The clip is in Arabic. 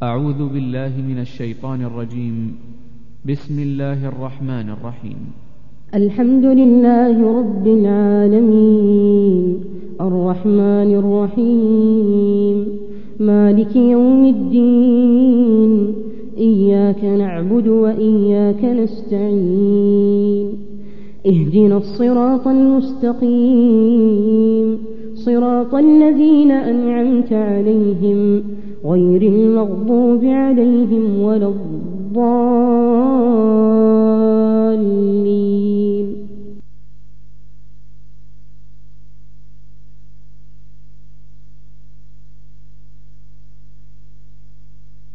أعوذ بالله من الشيطان الرجيم. بسم الله الرحمن الرحيم. الحمد لله رب العالمين، الرحمن الرحيم، مالك يوم الدين، إياك نعبد وإياك نستعين، اهدنا الصراط المستقيم، صراط الذين أنعمت عليهم غير المغضوب عليهم ولا الضالين.